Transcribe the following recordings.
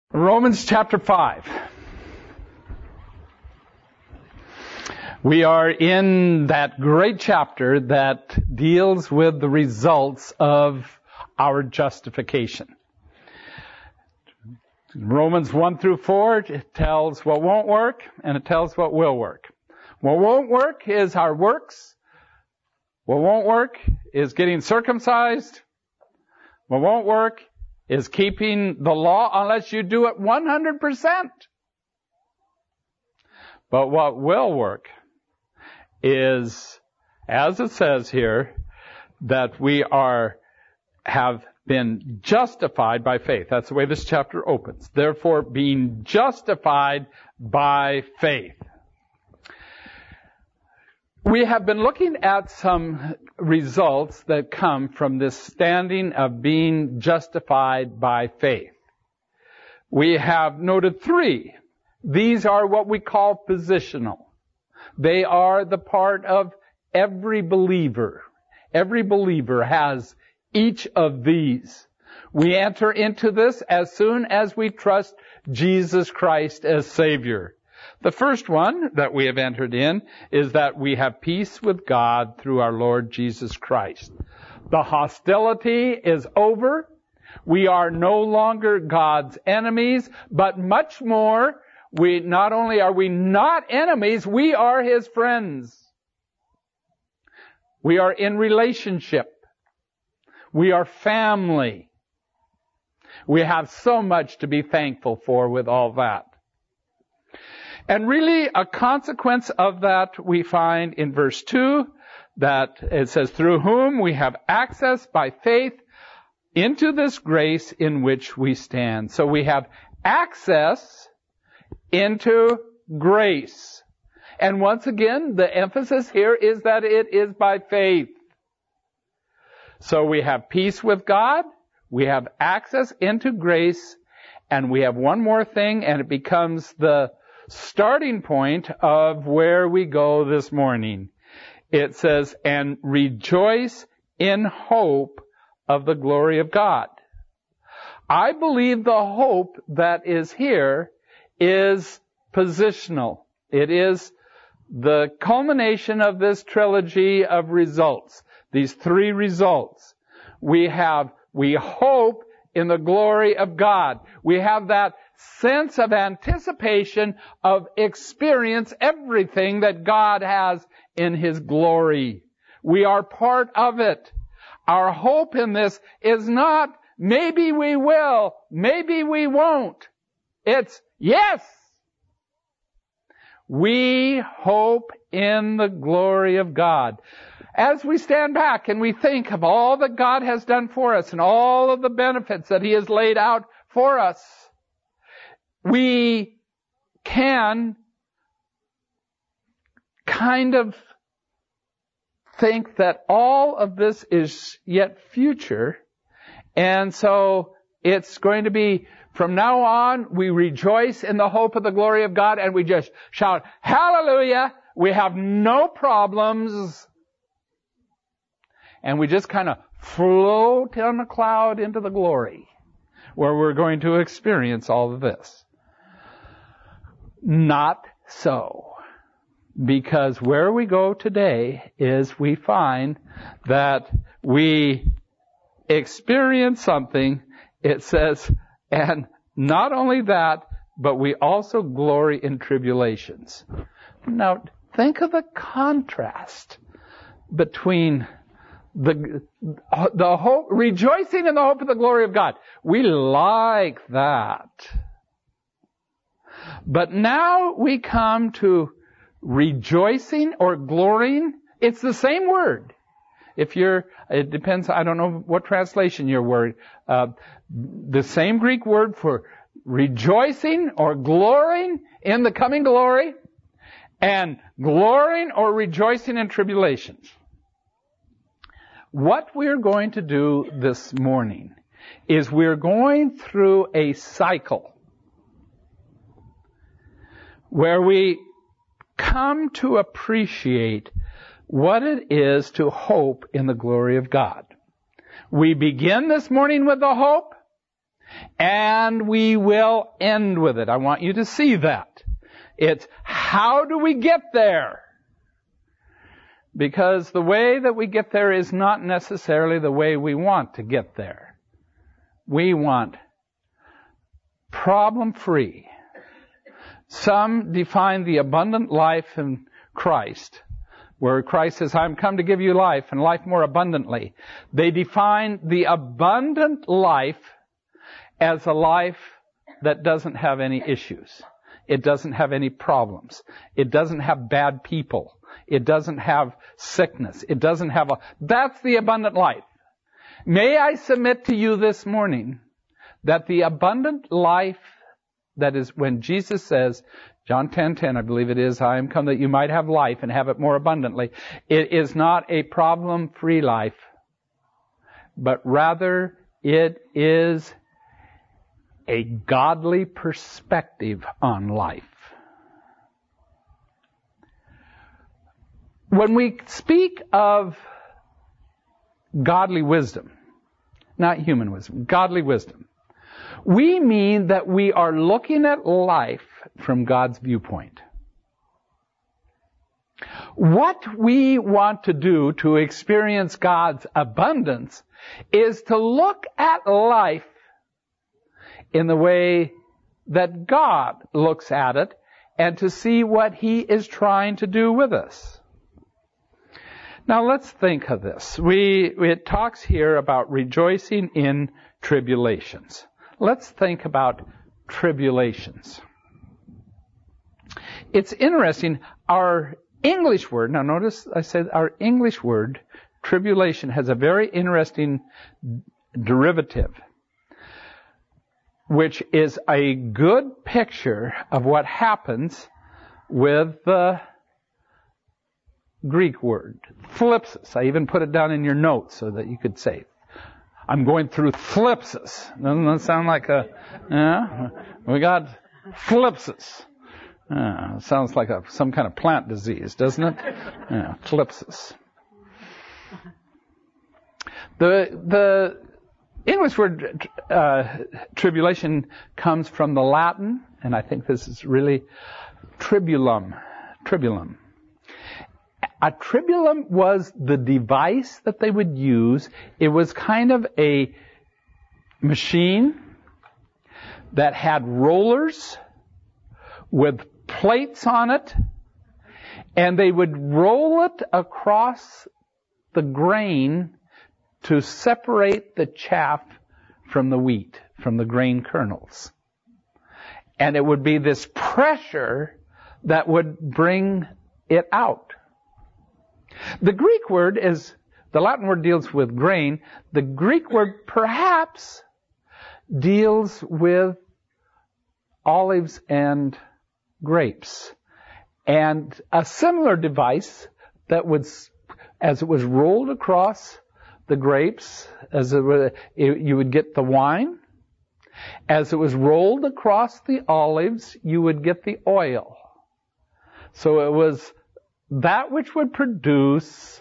Romans chapter 5. We are in that great chapter that deals with the results of our justification. Romans 1 through 4, it tells what won't work and it tells what will work. What won't work is our works. What won't work is getting circumcised. What won't work is keeping the law unless you do it 100%. But what will work is, as it says here, that we have been justified by faith. That's the way this chapter opens. Therefore, being justified by faith. We have been looking at some results that come from this standing of being justified by faith. We have noted 3. These are what we call positional. They are the part of every believer. Every believer has each of these. We enter into this as soon as we trust Jesus Christ as Savior. The first one that we have entered in is that we have peace with God through our Lord Jesus Christ. The hostility is over. We are no longer God's enemies, but much more, not only are we not enemies, we are His friends. We are in relationship. We are family. We have so much to be thankful for with all that. And really, a consequence of that we find in verse 2, that it says, through whom we have access by faith into this grace in which we stand. So we have access into grace. And once again, the emphasis here is that it is by faith. So we have peace with God, we have access into grace, and we have one more thing, and it becomes the starting point of where we go this morning. It says, and rejoice in hope of the glory of God. I believe the hope that is here is positional. It is the culmination of this trilogy of results. These 3 results. We hope in the glory of God. We have that sense of anticipation of experience everything that God has in His glory. We are part of it. Our hope in this is not maybe we will, maybe we won't. It's yes. We hope in the glory of God. As we stand back and we think of all that God has done for us and all of the benefits that He has laid out for us, we can kind of think that all of this is yet future. And so it's going to be, from now on, we rejoice in the hope of the glory of God and we just shout, hallelujah! We have no problems. And we just kind of float on a cloud into the glory where we're going to experience all of this. Not so. Because where we go today is we find that we experience something, it says, and not only that, but we also glory in tribulations. Now, think of the contrast between the hope, rejoicing in the hope of the glory of God. We like that. But now we come to rejoicing or glorying. It's the same word. It depends, I don't know what translation your word, the same Greek word for rejoicing or glorying in the coming glory and glorying or rejoicing in tribulations. What we're going to do this morning is we're going through a cycle where we come to appreciate what it is to hope in the glory of God. We begin this morning with the hope, And we will end with it. I want you to see that. It's how do we get there? Because the way that we get there is not necessarily the way we want to get there. We want problem-free. Some define the abundant life in Christ, where Christ says, I'm come to give you life and life more abundantly. They define the abundant life as a life that doesn't have any issues. It doesn't have any problems. It doesn't have bad people. It doesn't have sickness. It doesn't have that's the abundant life. May I submit to you this morning that the abundant life, that is when Jesus says, John 10:10, I believe it is, I am come that you might have life and have it more abundantly. It is not a problem-free life, but rather it is a godly perspective on life. When we speak of godly wisdom, not human wisdom, godly wisdom, we mean that we are looking at life from God's viewpoint. What we want to do to experience God's abundance is to look at life in the way that God looks at it and to see what He is trying to do with us. Now let's think of this. It talks here about rejoicing in tribulations. Let's think about tribulations. It's interesting, our English word, now notice I said our English word, tribulation, has a very interesting derivative, which is a good picture of what happens with the Greek word, thlipsis. I even put it down in your notes so that you could say, I'm going through thlipsis. Doesn't that sound like we got thlipsis. Sounds like some kind of plant disease, doesn't it? Thlipsis. The English word tribulation comes from the Latin, and I think this is really tribulum. Tribulum. A tribulum was the device that they would use. It was kind of a machine that had rollers with plates on it, and they would roll it across the grain to separate the chaff from the wheat, from the grain kernels. And it would be this pressure that would bring it out. The Greek word the Latin word deals with grain. The Greek word perhaps deals with olives and grapes. And a similar device that would, as it was rolled across the grapes, you would get the wine. As it was rolled across the olives, you would get the oil. So it was that which would produce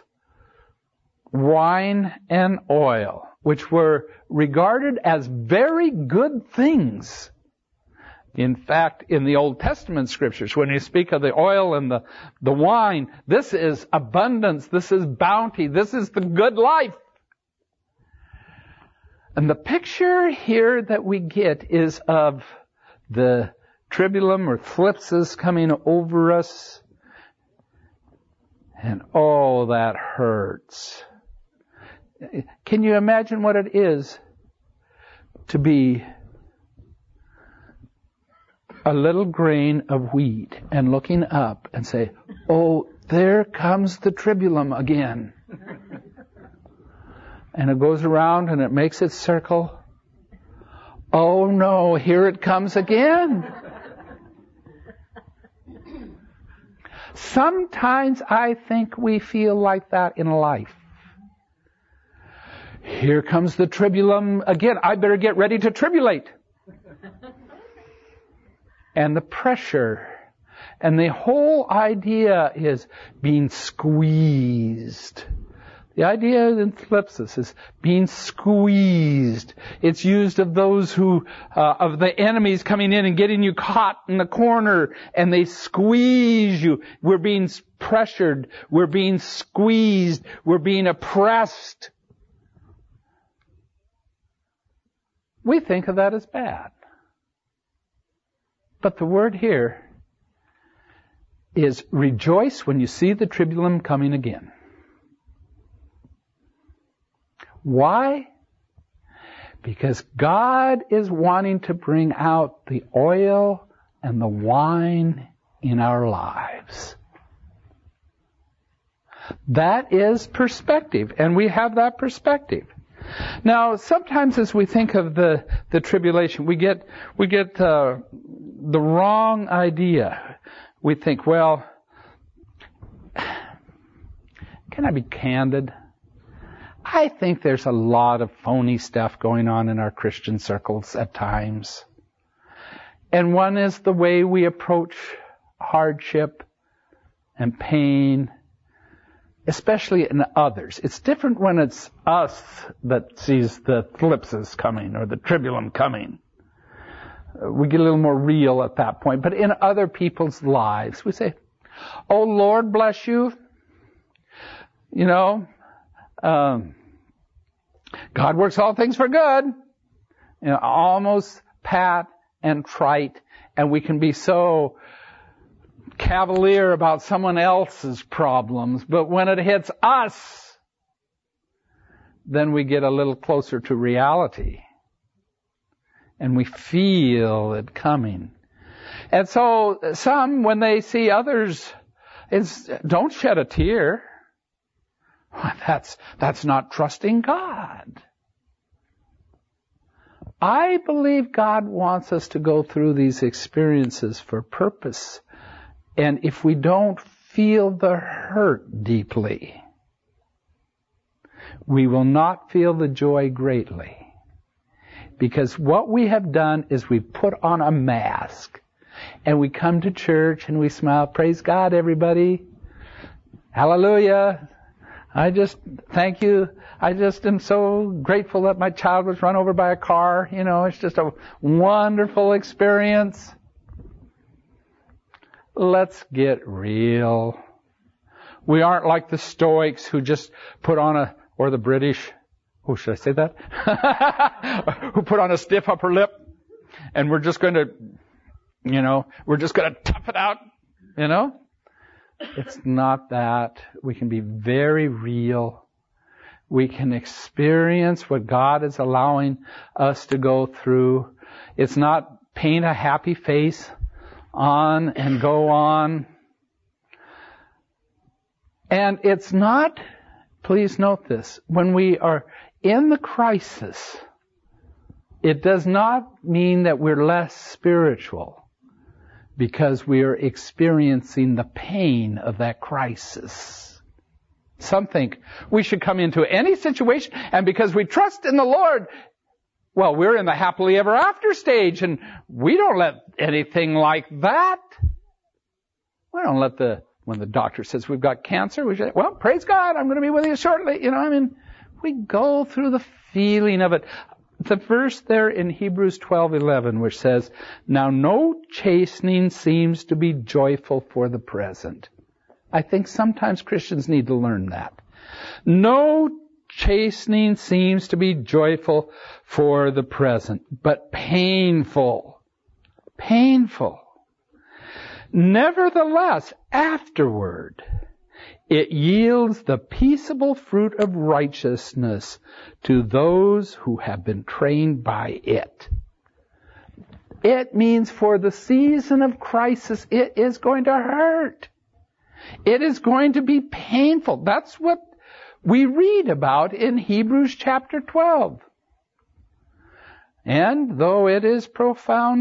wine and oil, which were regarded as very good things. In fact, in the Old Testament scriptures, when you speak of the oil and the wine, this is abundance, this is bounty, this is the good life. And the picture here that we get is of the tribulum or thlipsis coming over us. And oh, that hurts. Can you imagine what it is to be a little grain of wheat and looking up and say, oh, there comes the tribulum again. And it goes around and it makes its circle. Oh no, here it comes again. Sometimes I think we feel like that in life. Here comes the tribulum again. I better get ready to tribulate. And the pressure. And the whole idea is being squeezed. The idea in thlipsis is being squeezed. It's used of those who, of the enemies coming in and getting you caught in the corner, and they squeeze you. We're being pressured. We're being squeezed. We're being oppressed. We think of that as bad. But the word here is rejoice when you see the tribulum coming again. Why? Because God is wanting to bring out the oil and the wine in our lives. That is perspective, and we have that perspective. Now, sometimes as we think of the tribulation, we get the wrong idea. We think, well, can I be candid? I think there's a lot of phony stuff going on in our Christian circles at times. And one is the way we approach hardship and pain, especially in others. It's different when it's us that sees the thlipsis coming or the tribulum coming. We get a little more real at that point. But in other people's lives, we say, "Oh, Lord bless you. You know, God works all things for good." You know, almost pat and trite, and we can be so cavalier about someone else's problems. But when it hits us, then we get a little closer to reality. And we feel it coming. And so some, when they see others, don't shed a tear. That's not trusting God. I believe God wants us to go through these experiences for purpose. And if we don't feel the hurt deeply, we will not feel the joy greatly. Because what we have done is we put on a mask. And we come to church and we smile. Praise God, everybody. Hallelujah. Thank you. I just am so grateful that my child was run over by a car. You know, it's just a wonderful experience. Let's get real. We aren't like the Stoics who just put on or the British. Oh, should I say that? Who put on a stiff upper lip, and we're just going to tough it out, you know? It's not that. We can be very real. We can experience what God is allowing us to go through. It's not paint a happy face on and go on. And it's not, please note this, when we are in the crisis, it does not mean that we're less spiritual because we are experiencing the pain of that crisis. Some think we should come into any situation, and because we trust in the Lord, well, we're in the happily ever after stage, and we don't let anything like that. We don't let when the doctor says we've got cancer, we say, well, praise God, I'm going to be with you shortly. You know, we go through the feeling of it. The verse there in Hebrews 12:11, which says, "Now no chastening seems to be joyful for the present." I think sometimes Christians need to learn that. No chastening seems to be joyful for the present, but painful. Painful. Nevertheless, afterward, it yields the peaceable fruit of righteousness to those who have been trained by it. It means for the season of crisis, it is going to hurt. It is going to be painful. That's what we read about in Hebrews chapter 12. And though it is profound,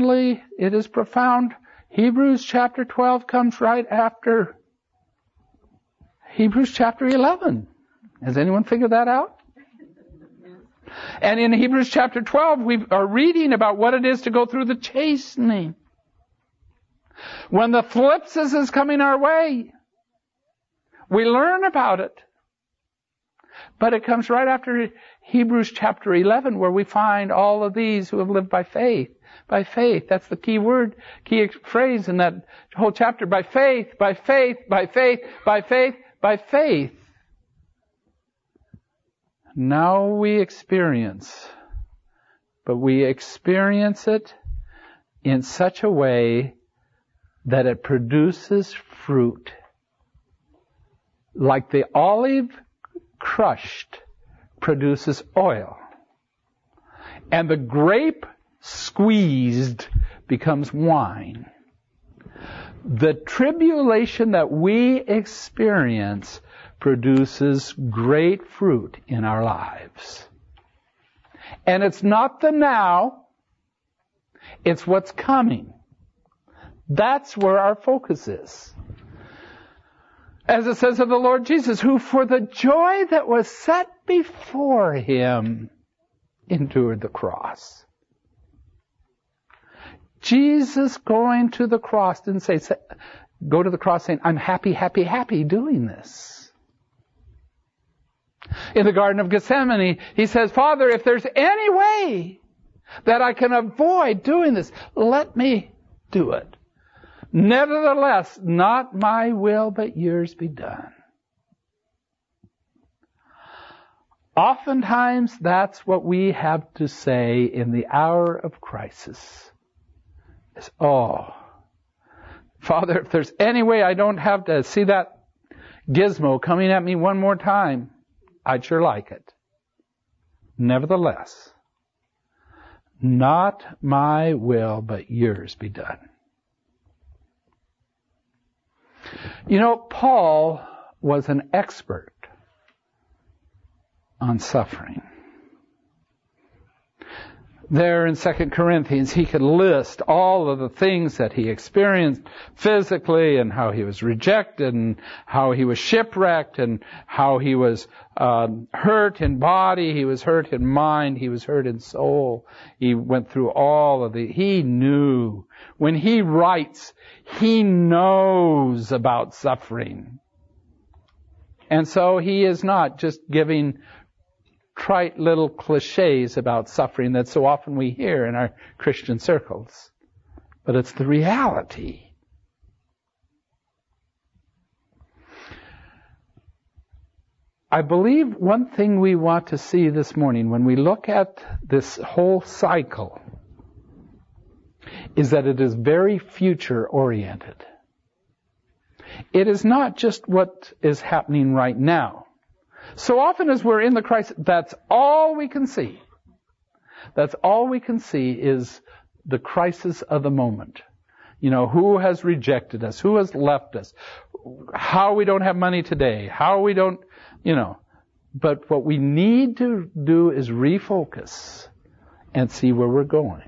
Hebrews chapter 12 comes right after Hebrews chapter 11. Has anyone figured that out? And in Hebrews chapter 12, we are reading about what it is to go through the chastening. When the thlipsis is coming our way, we learn about it. But it comes right after Hebrews chapter 11, where we find all of these who have lived by faith. By faith. That's the key word, key phrase in that whole chapter. By faith, by faith, by faith, by faith, by faith. Now we experience, but we experience it in such a way that it produces fruit. Like the olive crushed produces oil. And the grape squeezed becomes wine. The tribulation that we experience produces great fruit in our lives. And it's not the now, it's what's coming. That's where our focus is. As it says of the Lord Jesus, who for the joy that was set before him endured the cross. Jesus going to the cross didn't go to the cross saying, I'm happy, happy, happy doing this. In the Garden of Gethsemane, he says, Father, if there's any way that I can avoid doing this, let me do it. Nevertheless, not my will, but yours be done. Oftentimes, that's what we have to say in the hour of crisis. Is, oh, Father, if there's any way I don't have to see that gizmo coming at me one more time, I'd sure like it. Nevertheless, not my will, but yours be done. You know, Paul was an expert on suffering. There in 2 Corinthians, he could list all of the things that he experienced physically and how he was rejected and how he was shipwrecked and how he was hurt in body, he was hurt in mind, he was hurt in soul. He went through all of he knew. When he writes, he knows about suffering. And so he is not just giving trite little cliches about suffering that so often we hear in our Christian circles. But it's the reality. I believe one thing we want to see this morning when we look at this whole cycle is that it is very future-oriented. It is not just what is happening right now. So often as we're in the crisis, that's all we can see. That's all we can see is the crisis of the moment. You know, who has rejected us? Who has left us? How we don't have money today? How we don't, But what we need to do is refocus and see where we're going.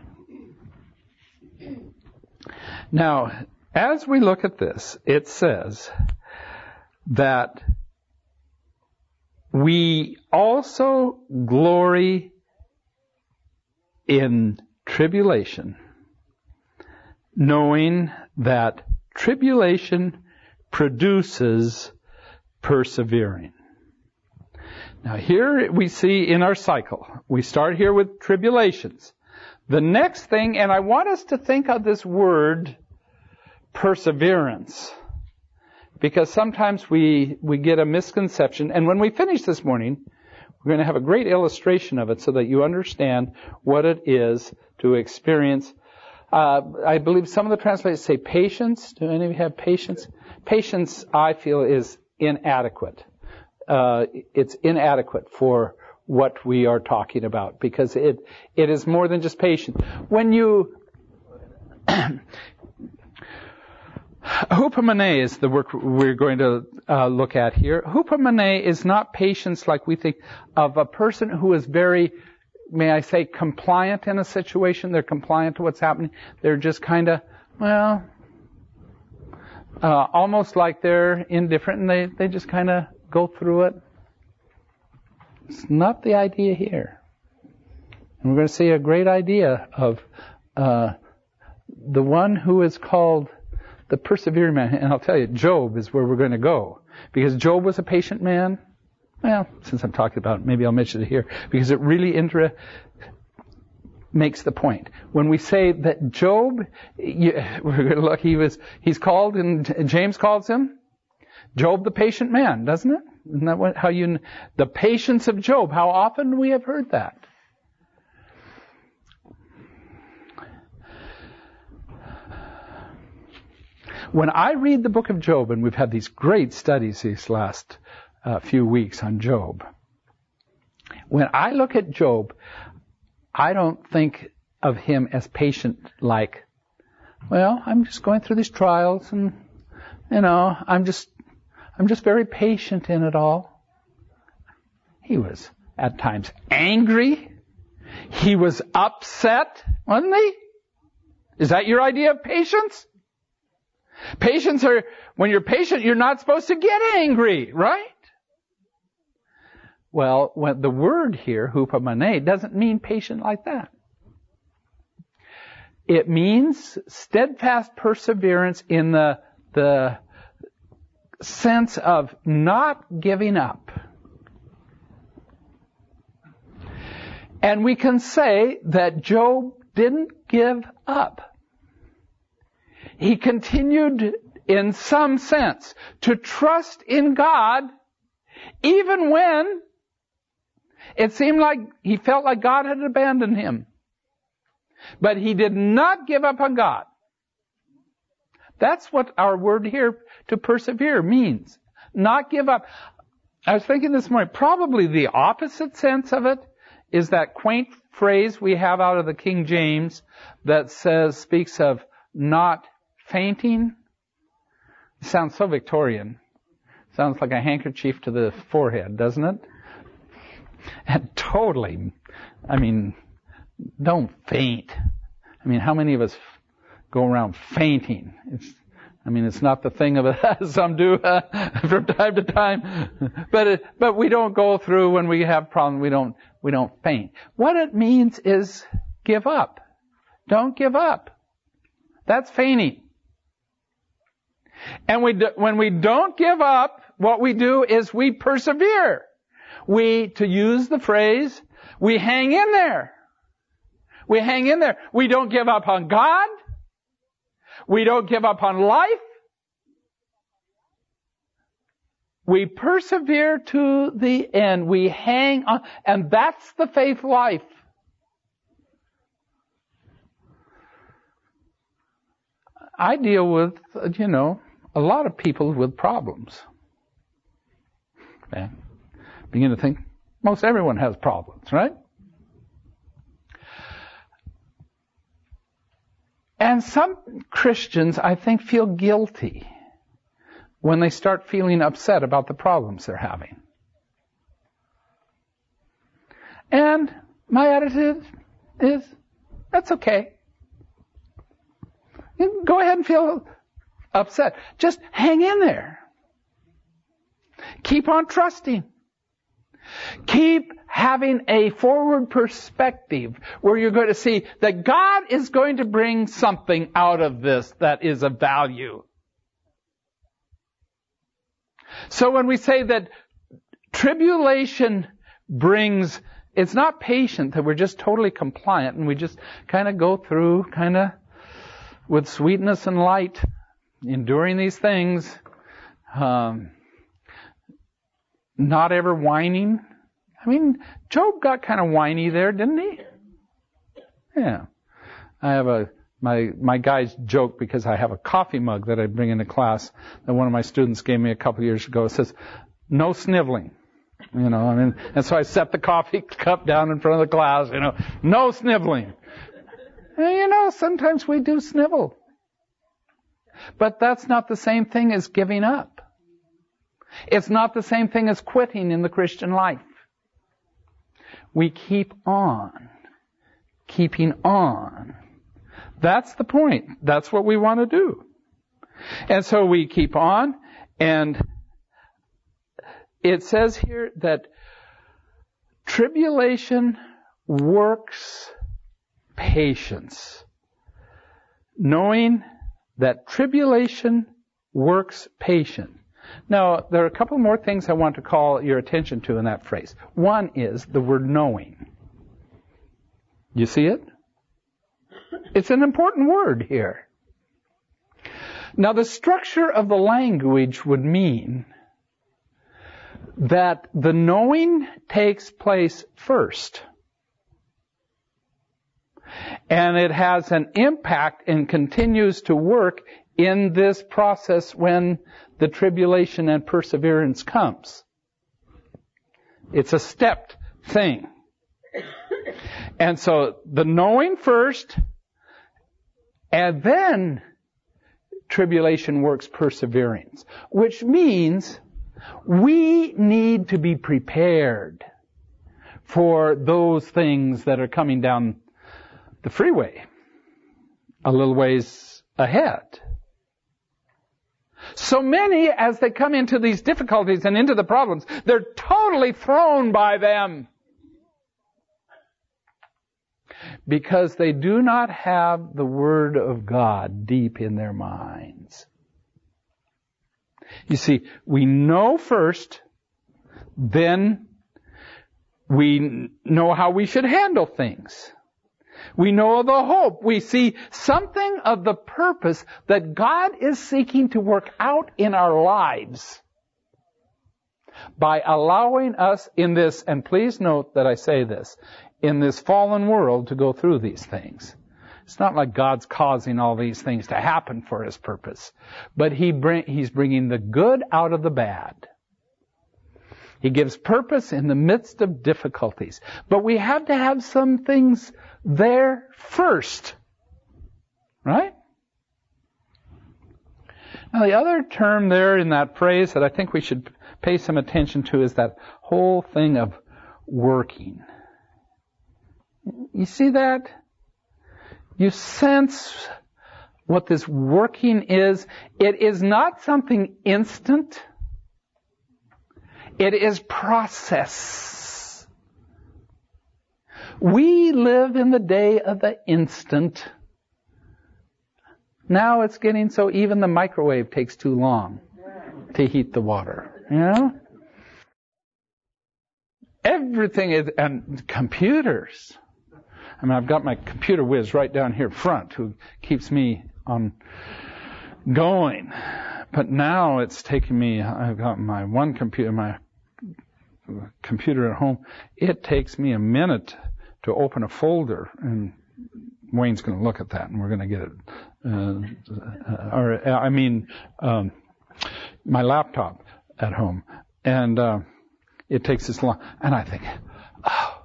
Now, as we look at this, it says that we also glory in tribulation, knowing that tribulation produces persevering. Now here we see in our cycle, we start here with tribulations. The next thing, and I want us to think of this word perseverance, because sometimes we get a misconception. And when we finish this morning, we're going to have a great illustration of it so that you understand what it is to experience. I believe some of the translators say patience. Do any of you have patience? Patience, I feel, is inadequate. It's inadequate for what we are talking about because it is more than just patience. When you hupomone is the word we're going to look at here. Hupomone is not patience like we think of a person who is very, may I say, compliant in a situation. They're compliant to what's happening. They're just kind of, almost like they're indifferent and they just kind of go through it. It's not the idea here. And we're going to see a great idea of the one who is called the persevering man. And I'll tell you, Job is where we're going to go. Because Job was a patient man. Well, since I'm talking about it, maybe I'll mention it here, because it really makes the point. When we say that Job, look, he's called, and James calls him Job the patient man, doesn't it? Isn't that the patience of Job? How often we have heard that? When I read the book of Job, and we've had these great studies these last few weeks on Job, when I look at Job, I don't think of him as patient like, well, I'm just going through these trials and, I'm just very patient in it all. He was at times angry. He was upset, wasn't he? Is that your idea of patience? When you're patient, you're not supposed to get angry, right? Well, the word here, hupomone, doesn't mean patient like that. It means steadfast perseverance in the sense of not giving up. And we can say that Job didn't give up. He continued, in some sense, to trust in God, even when it seemed like he felt like God had abandoned him. But he did not give up on God. That's what our word here, to persevere, means. Not give up. I was thinking this morning, probably the opposite sense of it is that quaint phrase we have out of the King James that speaks of not fainting. It sounds so Victorian. Sounds like a handkerchief to the forehead, doesn't it? And totally, don't faint. How many of us go around fainting? It's not the thing of it, some do from time to time. But we don't go through when we have problems, we don't faint. What it means is give up. Don't give up. That's fainting. And when we don't give up, what we do is we persevere. To use the phrase, we hang in there. We hang in there. We don't give up on God. We don't give up on life. We persevere to the end. We hang on. And that's the faith life. I deal with, a lot of people with problems. Okay. Begin to think, most everyone has problems, right? And some Christians, I think, feel guilty when they start feeling upset about the problems they're having. And my attitude is, that's okay. You can go ahead and feel upset. Just hang in there. Keep on trusting. Keep having a forward perspective where you're going to see that God is going to bring something out of this that is of value. So when we say that tribulation brings, it's not patient, that we're just totally compliant and we just kind of go through with sweetness and light, enduring these things, not ever whining. Job got kind of whiny there, didn't he? Yeah. I have my guys joke because I have a coffee mug that I bring into class that one of my students gave me a couple of years ago. It says, no sniveling. And so I set the coffee cup down in front of the class, no sniveling. And sometimes we do snivel. But that's not the same thing as giving up. It's not the same thing as quitting in the Christian life. We keep on, keeping on. That's the point. That's what we want to do. And so we keep on, and it says here that tribulation works patience. Knowing that tribulation works patience. Now, there are a couple more things I want to call your attention to in that phrase. One is the word knowing. You see it? It's an important word here. Now, the structure of the language would mean that the knowing takes place first. And it has an impact and continues to work in this process when the tribulation and perseverance comes. It's a stepped thing. And so the knowing first, and then tribulation works perseverance, which means we need to be prepared for those things that are coming down the freeway a little ways ahead. So many, as they come into these difficulties and into the problems, they're totally thrown by them because they do not have the Word of God deep in their minds. You see, we know first, then we know how we should handle things. We know the hope. We see something of the purpose that God is seeking to work out in our lives by allowing us in this, and please note that I say this, in this fallen world to go through these things. It's not like God's causing all these things to happen for His purpose, but He's bringing the good out of the bad. He gives purpose in the midst of difficulties. But we have to have some things there first. Right? Now the other term there in that phrase that I think we should pay some attention to is that whole thing of working. You see that? You sense what this working is. It is not something instant. It is process. We live in the day of the instant. Now it's getting so even the microwave takes too long to heat the water. You know? Everything is, and computers. I mean, I've got my computer whiz right down here front who keeps me on going. But now it's taking me, I've got my one computer, my computer at home. It takes me a minute to open a folder, and Wayne's going to look at that, and we're going to get it. My laptop at home, and it takes this long, and I think, oh,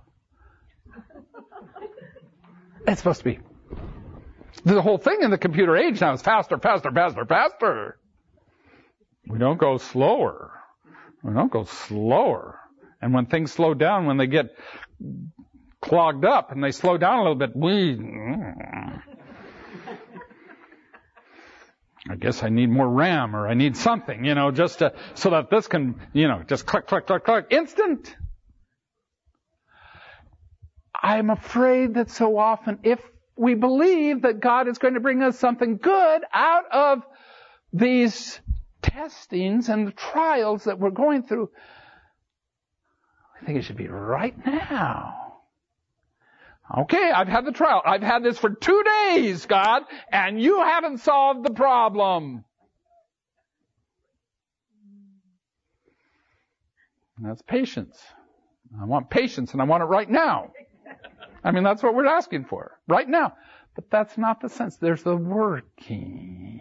it's supposed to be. The whole thing in the computer age now is faster, faster, faster, faster. We don't go slower. We don't go slower. And when things slow down, when they get clogged up and they slow down a little bit, I guess I need more RAM or I need something, just so that this can, just click, click, click, click, instant. I'm afraid that so often, if we believe that God is going to bring us something good out of these testings and the trials that we're going through, I think it should be right now. Okay, I've had the trial. I've had this for 2 days, God, and you haven't solved the problem. And that's patience. I want patience, and I want it right now. I mean, that's what we're asking for, right now. But that's not the sense. There's the working.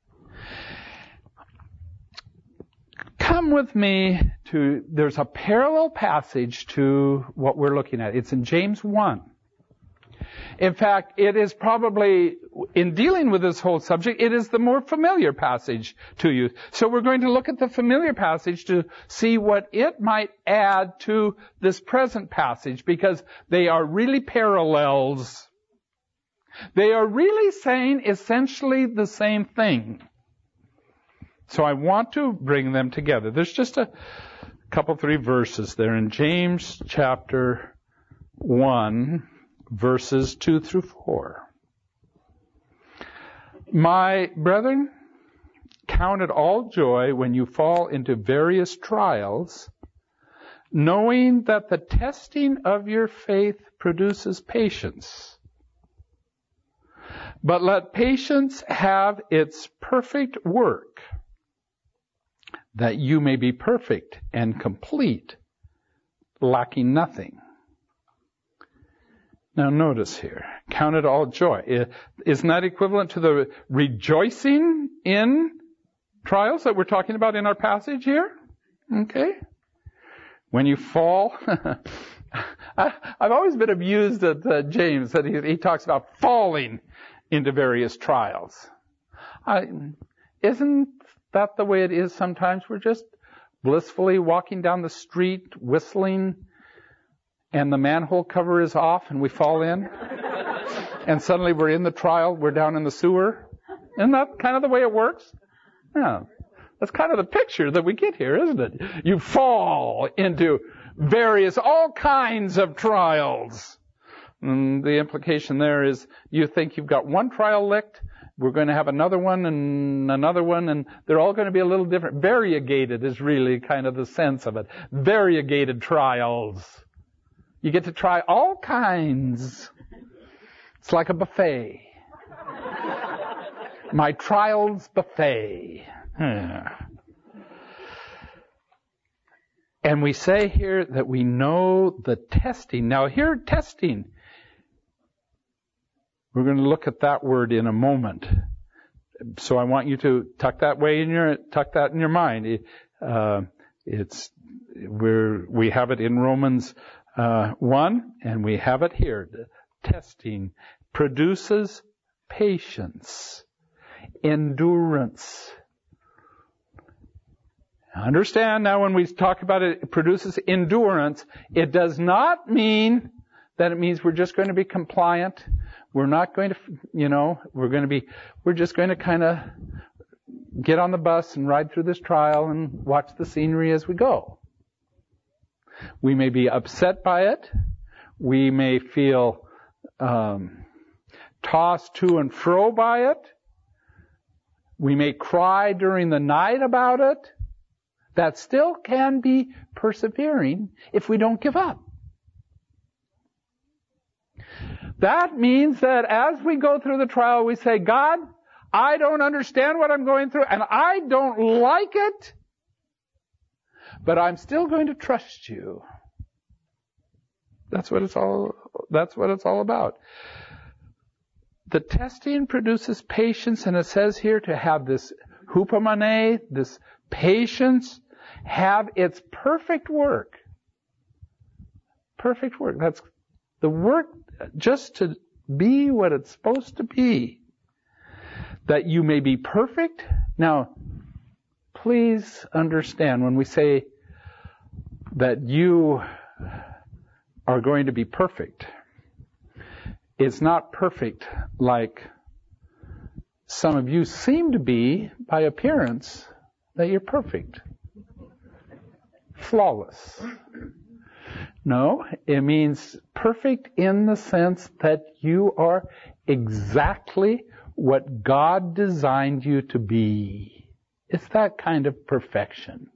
Come with me to, there's a parallel passage to what we're looking at. It's in James 1. In fact, it is probably, in dealing with this whole subject, it is the more familiar passage to you. So we're going to look at the familiar passage to see what it might add to this present passage, because they are really parallels. They are really saying essentially the same thing. So I want to bring them together. There's just a couple, 3 verses there in James chapter 1, verses 2 through 4. My brethren, count it all joy when you fall into various trials, knowing that the testing of your faith produces patience. But let patience have its perfect work, that you may be perfect and complete, lacking nothing. Now notice here, count it all joy. Isn't that equivalent to the rejoicing in trials that we're talking about in our passage here? Okay. When you fall, I've always been amused at James that he talks about falling into various trials. Isn't that the way it is sometimes? We're just blissfully walking down the street, whistling, and the manhole cover is off and we fall in. And suddenly we're in the trial, we're down in the sewer. Isn't that kind of the way it works? Yeah. That's kind of the picture that we get here, isn't it? You fall into all kinds of trials. And the implication there is you think you've got one trial licked, we're going to have another one, and they're all going to be a little different. Variegated is really kind of the sense of it. Variegated trials. You get to try all kinds. It's like a buffet. My trials buffet. And we say here that we know the testing. Now here, testing. We're going to look at that word in a moment. So I want you to tuck that in your mind. We have it in Romans 1, and we have it here. Testing produces patience, endurance. Understand now when we talk about it produces endurance, it does not mean that it means we're just going to be compliant. We're not going to, we're just going to kind of get on the bus and ride through this trial and watch the scenery as we go. We may be upset by it. We may feel tossed to and fro by it. We may cry during the night about it. That still can be persevering if we don't give up. That means that as we go through the trial, we say, God, I don't understand what I'm going through, and I don't like it, but I'm still going to trust you. That's what it's all about. The testing produces patience, and it says here to have this hupomone, this patience, have its perfect work. Perfect work. That's the work just to be what it's supposed to be. That you may be perfect. Now, please understand when we say that you are going to be perfect, it's not perfect like some of you seem to be by appearance, that you're perfect. Flawless. No, it means perfect in the sense that you are exactly what God designed you to be. It's that kind of perfection.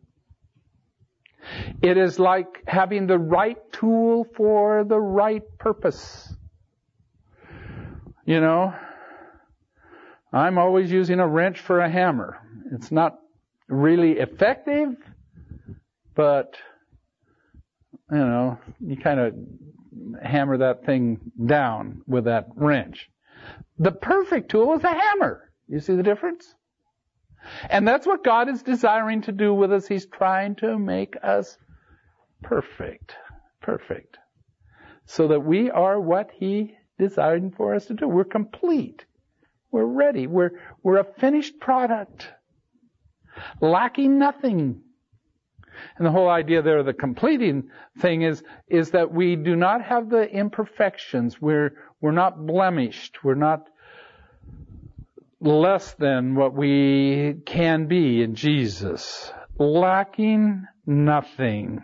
It is like having the right tool for the right purpose. You know, I'm always using a wrench for a hammer. It's not really effective, but, you know, you kind of hammer that thing down with that wrench. The perfect tool is a hammer. You see the difference? And that's what God is desiring to do with us. He's trying to make us perfect. Perfect. So that we are what He desired for us to do. We're complete. We're ready. We're a finished product. Lacking nothing. And the whole idea there of the completing thing is that we do not have the imperfections. We're not blemished. We're not less than what we can be in Jesus. Lacking nothing.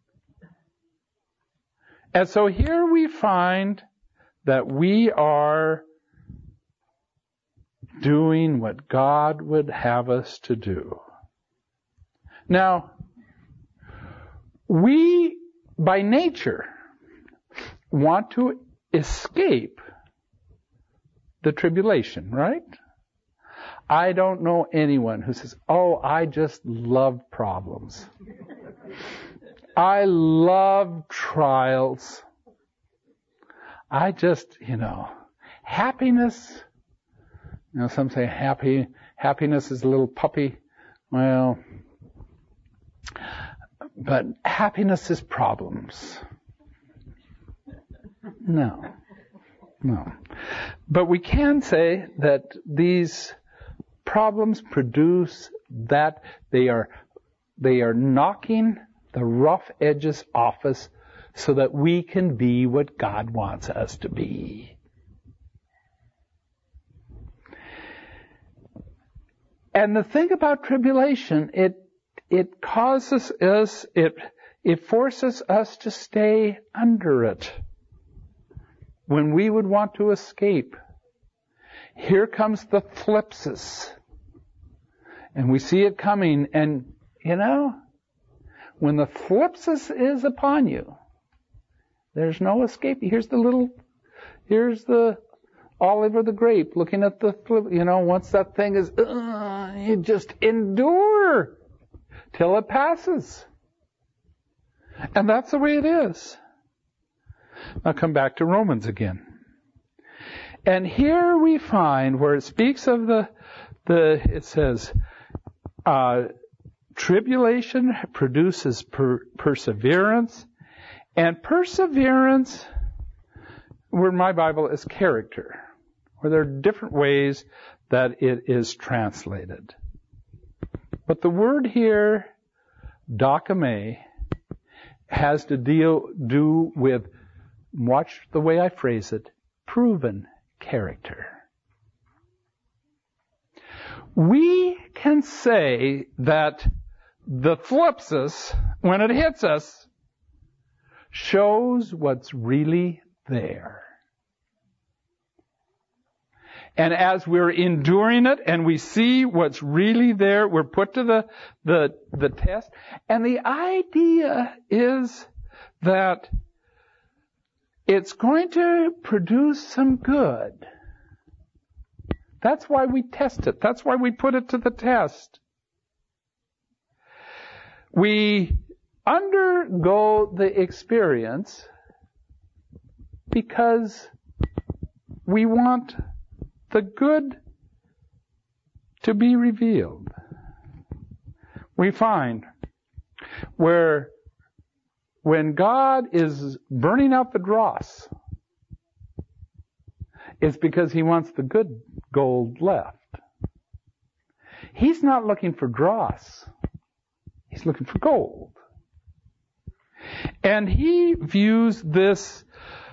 And so here we find that we are doing what God would have us to do. Now, we, by nature, want to escape the tribulation, right? I don't know anyone who says, oh, I just love problems. I love trials. I just, happiness. Some say happiness is a little puppy. Well, but happiness is problems. No. But we can say that these problems produce that they are knocking the rough edges off us so that we can be what God wants us to be. And the thing about tribulation, it causes us, it forces us to stay under it when we would want to escape. Here comes the thlipsis. And we see it coming, and when the thlipsis is upon you, there's no escape. Here's the olive or the grape looking at the once that thing is, you just endure till it passes. And that's the way it is. I'll come back to Romans again. And here we find where it speaks of it says, tribulation produces perseverance, and perseverance, where my Bible is character, where there are different ways that it is translated. But the word here, dokime, has to do with, watch the way I phrase it, proven character. We can say that the thlipsis, when it hits us, shows what's really there. And as we're enduring it and we see what's really there, we're put to the test. And the idea is that it's going to produce some good. That's why we test it. That's why we put it to the test. We undergo the experience because we want the good to be revealed. We find when God is burning out the dross, it's because He wants the good gold left. He's not looking for dross. He's looking for gold. And He views this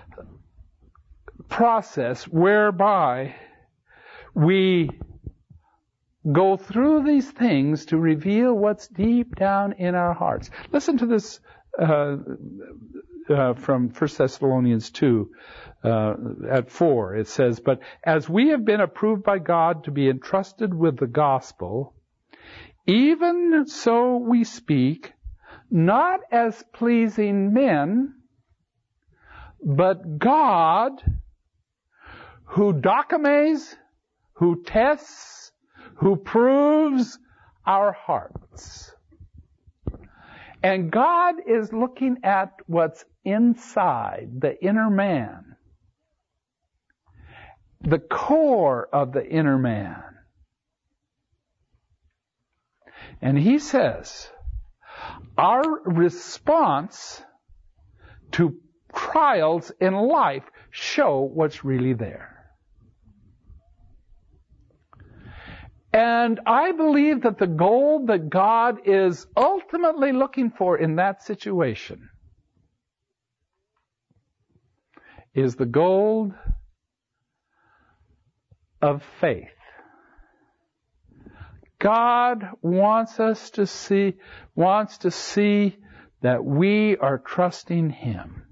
process whereby we go through these things to reveal what's deep down in our hearts. Listen to this from 1 Thessalonians 2 at 4. It says, "But as we have been approved by God to be entrusted with the gospel, even so we speak, not as pleasing men, but God, who dokimes, who tests, who proves our hearts." And God is looking at what's inside, the inner man, the core of the inner man. And He says, our response to trials in life show what's really there. And I believe that the gold that God is ultimately looking for in that situation is the gold of faith. God wants to see that we are trusting Him.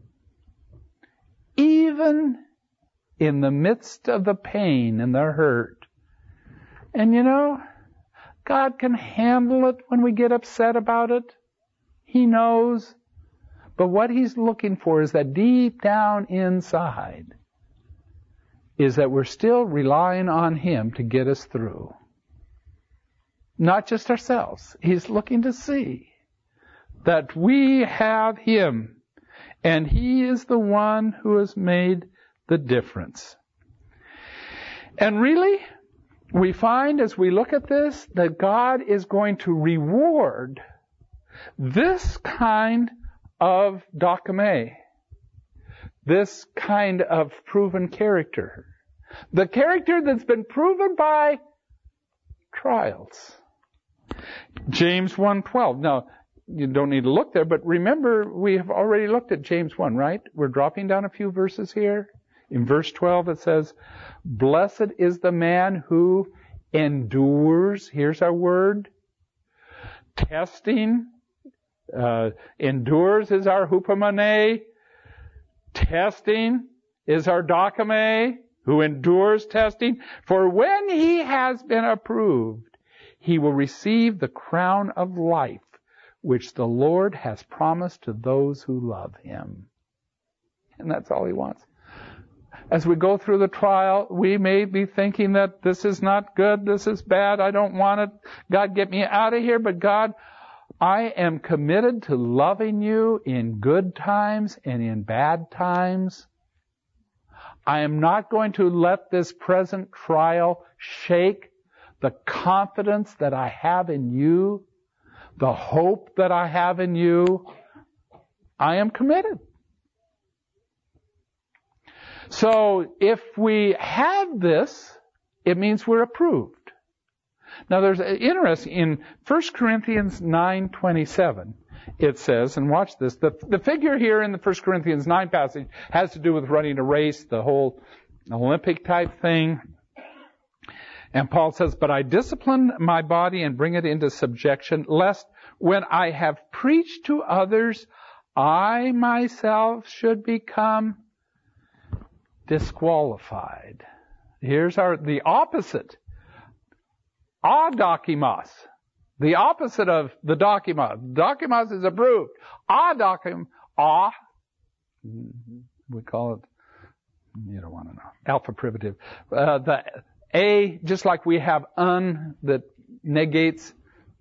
Even in the midst of the pain and the hurt, And God can handle it when we get upset about it. He knows. But what He's looking for is that deep down inside is that we're still relying on Him to get us through. Not just ourselves. He's looking to see that we have Him, and He is the one who has made the difference. And really, we find as we look at this that God is going to reward this kind of dokimē, this kind of proven character. The character that's been proven by trials. James 1:12. Now, you don't need to look there, but remember, we have already looked at James 1, right? We're dropping down a few verses here. In verse 12 it says, "Blessed is the man who endures," here's our word, testing. Endures is our hupomone. Testing is our dokimē, who endures testing. For when he has been approved, he will receive the crown of life, which the Lord has promised to those who love Him. And that's all He wants. As we go through the trial, we may be thinking that this is not good, this is bad, I don't want it. God, get me out of here. But God, I am committed to loving you in good times and in bad times. I am not going to let this present trial shake the confidence that I have in you, the hope that I have in you. I am committed. So if we have this, it means we're approved. Now there's interesting, in 1 Corinthians 9:27, it says, and watch this, the figure here in the 1 Corinthians 9 passage has to do with running a race, the whole Olympic type thing. And Paul says, "But I discipline my body and bring it into subjection, lest when I have preached to others, I myself should become disqualified." Here's the opposite. Adokimos. The opposite of the dokimos. Dokimos is approved. We call it, you don't want to know, alpha privative. The A, just like we have that negates,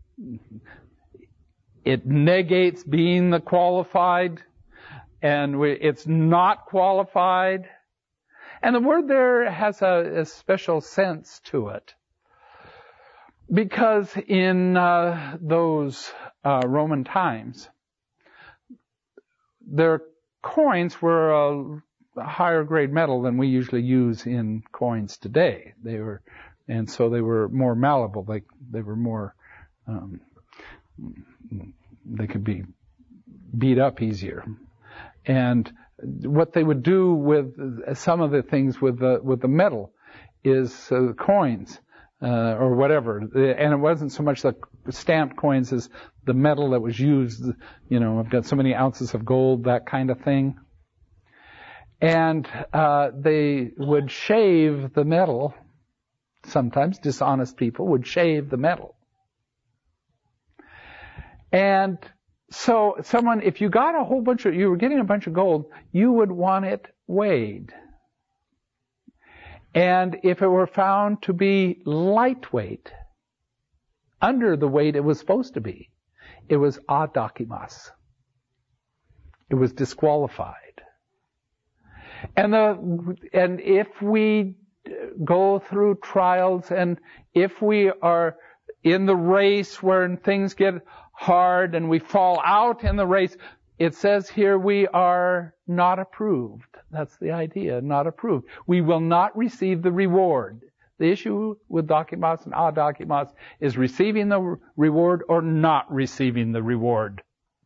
it negates being the qualified, and it's not qualified. And the word there has a special sense to it. Because in those Roman times, their coins were a higher grade metal than we usually use in coins today. And so they were more malleable. They were more, they could be beat up easier. And what they would do with some of the things with the metal is coins. Or whatever. And it wasn't so much the stamped coins as the metal that was used. I've got so many ounces of gold, that kind of thing. And they would shave the metal. Sometimes dishonest people would shave the metal. And so if you got you were getting a bunch of gold, you would want it weighed. And if it were found to be lightweight, under the weight it was supposed to be, it was adokimos. It was disqualified. And if we go through trials, and if we are in the race where things get hard and we fall out in the race, it says here we are not approved. That's the idea, not approved. We will not receive the reward. The issue with dokimos and adokimos is receiving the reward or not receiving the reward.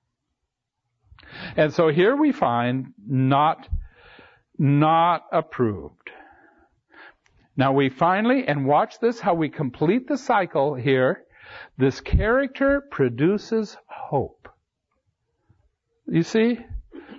And so here we find not approved. Now we finally, and watch this, how we complete the cycle here. This character produces hope. You see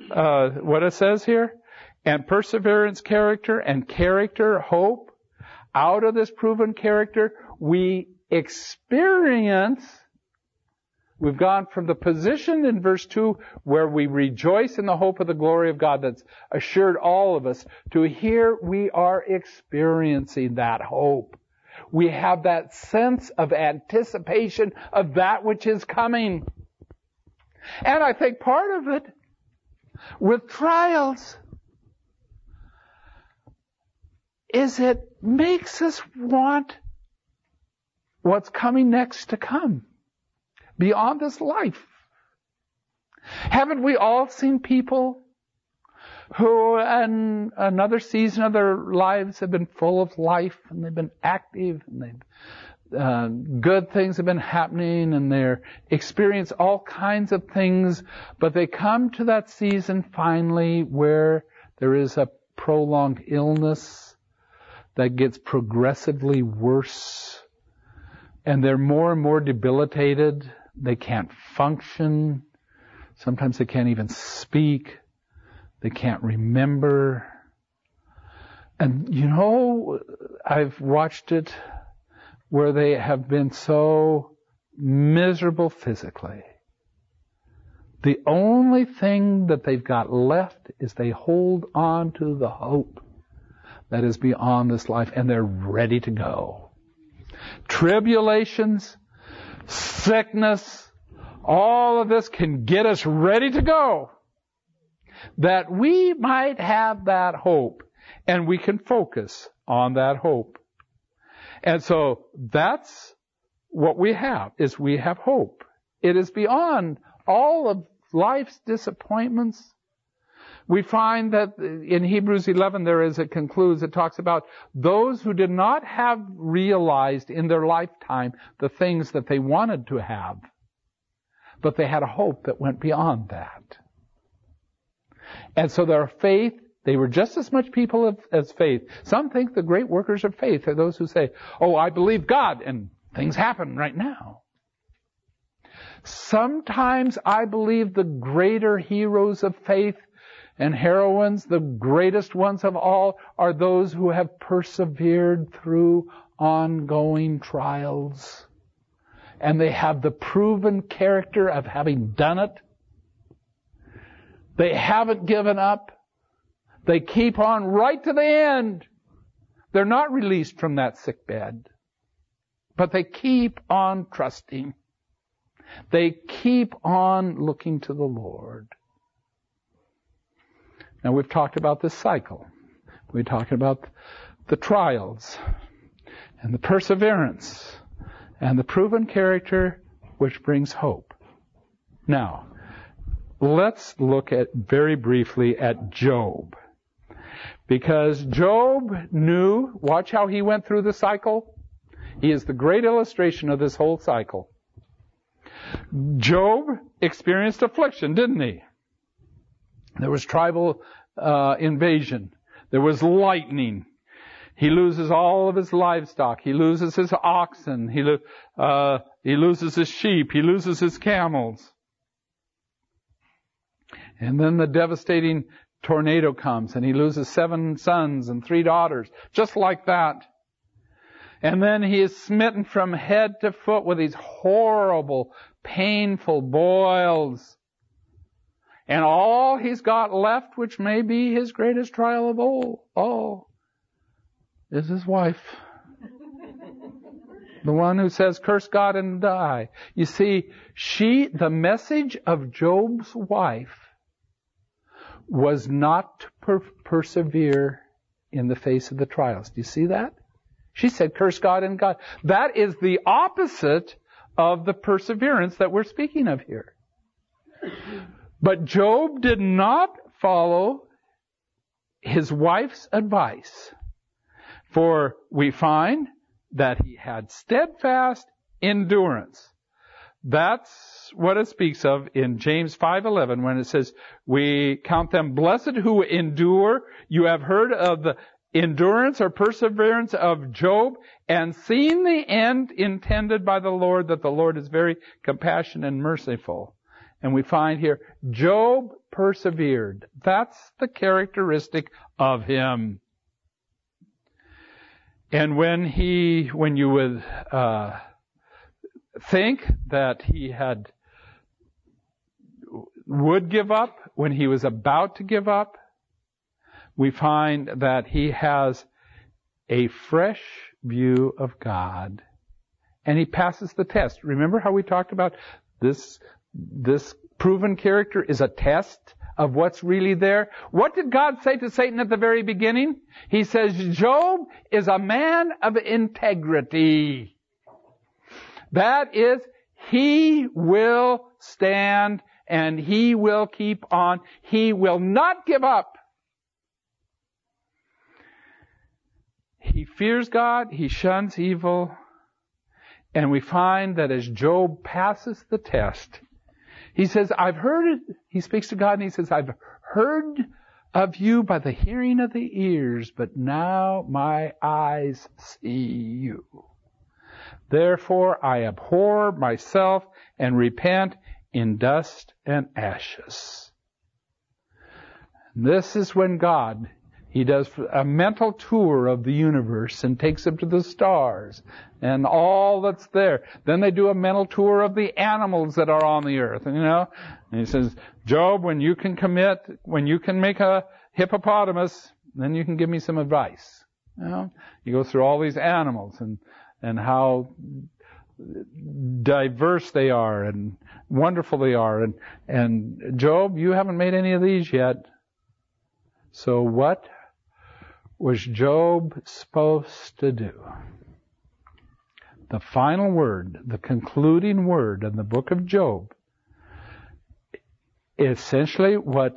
what it says here? And perseverance, character, and character, hope. out of this proven character, we experience. We've gone from the position in verse 2 where we rejoice in the hope of the glory of God that's assured all of us, to here we are experiencing that hope. We have that sense of anticipation of that which is coming. And I think part of it with trials is it makes us want what's coming next to come. Beyond this life. Haven't we all seen people who in another season of their lives have been full of life and they've been active and good things have been happening and they're experience all kinds of things, but they come to that season finally where there is a prolonged illness that gets progressively worse and they're more and more debilitated. They can't function. Sometimes they can't even speak. They can't remember. And I've watched it where they have been so miserable physically. The only thing that they've got left is they hold on to the hope that is beyond this life, and they're ready to go. Tribulations, sickness, all of this can get us ready to go. That we might have that hope, and we can focus on that hope. And so that's what we have, is we have hope. It is beyond all of life's disappointments. We find that in Hebrews 11 it concludes, it talks about those who did not have realized in their lifetime the things that they wanted to have, but they had a hope that went beyond that. And so their faith, they were just as much people as faith. Some think the great workers of faith are those who say, oh, I believe God, and things happen right now. Sometimes I believe the greater heroes of faith and heroines, the greatest ones of all, are those who have persevered through ongoing trials. And they have the proven character of having done it. They haven't given up. They keep on right to the end. They're not released from that sick bed. But they keep on trusting. They keep on looking to the Lord. Now we've talked about this cycle. We're talking about the trials and the perseverance and the proven character which brings hope. Now, let's look at very briefly at Job. Because Job knew, watch how he went through the cycle. He is the great illustration of this whole cycle. Job experienced affliction, didn't he? There was tribal invasion. There was lightning. He loses all of his livestock. He loses his oxen. He loses his sheep. He loses his camels. And then the devastating tornado comes and he loses 7 sons and 3 daughters. Just like that. And then he is smitten from head to foot with these horrible, painful boils. And all he's got left, which may be his greatest trial of all, is his wife. The one who says, curse God and die. You see, the message of Job's wife was not to persevere in the face of the trials. Do you see that? She said, curse God and God. That is the opposite of the perseverance that we're speaking of here. But Job did not follow his wife's advice. For we find that he had steadfast endurance. That's what it speaks of in James 5:11 when it says, we count them blessed who endure. You have heard of the endurance or perseverance of Job and seen the end intended by the Lord, that the Lord is very compassionate and merciful. And we find here, Job persevered. That's the characteristic of him. And when you would think that he would give up, when he was about to give up, we find that he has a fresh view of God. And he passes the test. Remember how we talked about this proven character is a test of what's really there? What did God say to Satan at the very beginning? He says, Job is a man of integrity. That is, he will stand and he will keep on. He will not give up. He fears God. He shuns evil. And we find that as Job passes the test, he says, I've heard it. He speaks to God and he says, I've heard of you by the hearing of the ears, but now my eyes see you. Therefore I abhor myself and repent in dust and ashes. This is when God, he does a mental tour of the universe and takes them to the stars and all that's there. Then they do a mental tour of the animals that are on the earth, and he says, Job, when you can make a hippopotamus, then you can give me some advice. He goes through all these animals and how diverse they are and wonderful they are. And Job, you haven't made any of these yet. So what was Job supposed to do? The final word, the concluding word in the book of Job, essentially what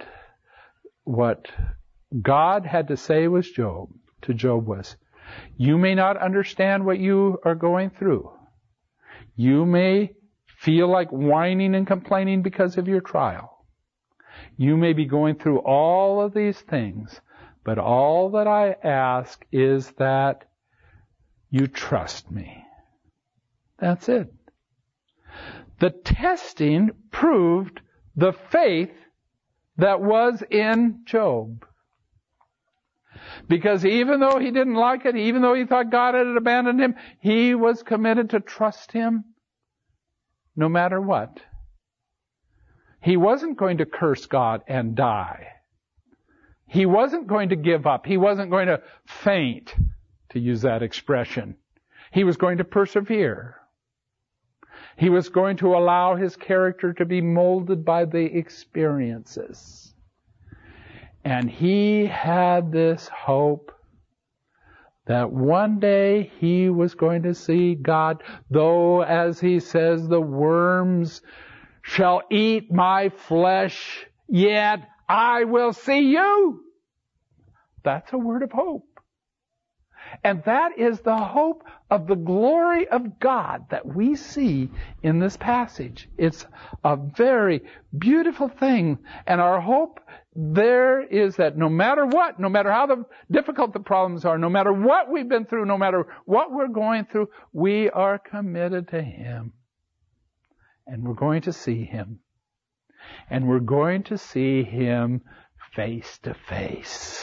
God had to say to Job was, you may not understand what you are going through. You may feel like whining and complaining because of your trial. You may be going through all of these things, but all that I ask is that you trust me. That's it. The testing proved the faith that was in Job. Because even though he didn't like it, even though he thought God had abandoned him, he was committed to trust him no matter what. He wasn't going to curse God and die. He wasn't going to give up. He wasn't going to faint, to use that expression. He was going to persevere. He was going to allow his character to be molded by the experiences. And he had this hope that one day he was going to see God, though, as he says, the worms shall eat my flesh, yet I will see you. That's a word of hope. And that is the hope of the glory of God that we see in this passage. It's a very beautiful thing. And our hope there is that no matter what, no matter how difficult the problems are, no matter what we've been through, no matter what we're going through, we are committed to Him. And we're going to see Him. And we're going to see Him face to face.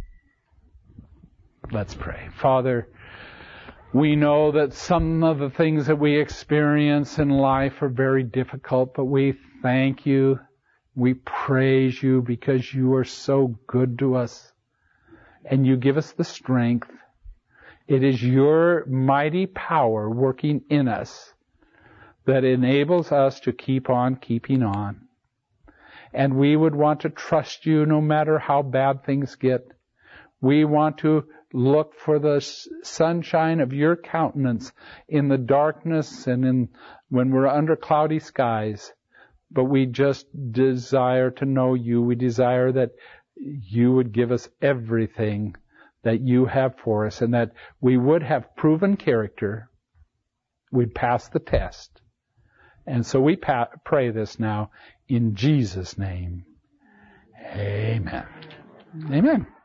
Let's pray. Father, we know that some of the things that we experience in life are very difficult, but we thank you. We praise you because you are so good to us. And you give us the strength. It is your mighty power working in us that enables us to keep on keeping on. And we would want to trust you no matter how bad things get. We want to look for the sunshine of your countenance in the darkness and when we're under cloudy skies. But we just desire to know you. We desire that you would give us everything that you have for us and that we would have proven character. We'd pass the test. And so we pray this now in Jesus' name. Amen. Amen.